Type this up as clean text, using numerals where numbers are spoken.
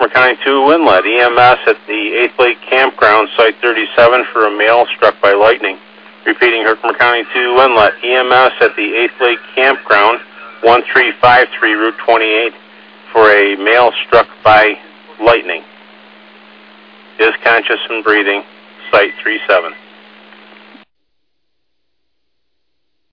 Herkimer County 2 Windlet, EMS at the 8th Lake Campground, Site 37 for a male struck by lightning. Repeating, Herkimer County 2 Windlet, EMS at the 8th Lake Campground, 1353 Route 28 for a male struck by lightning. Is conscious and breathing, Site 37.